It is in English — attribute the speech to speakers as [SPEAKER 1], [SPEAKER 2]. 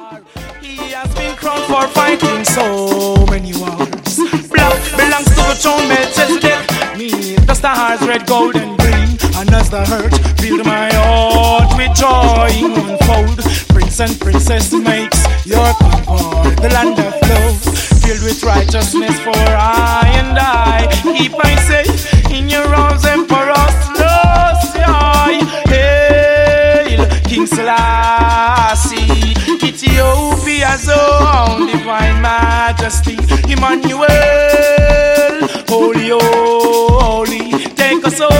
[SPEAKER 1] He has been crowned for fighting so many wars. Black belongs to the throne, Melchizedek. Me, the stars, red, gold, and green. And as the hurt, filled my heart with joy in one fold. Prince and princess makes your concord the land of love, filled with righteousness for I and I. Keep myself in your arms, Emperor Selassie. Hail, King Selassie. Ethiopia's own divine majesty, Emmanuel. Holy, holy, take us home.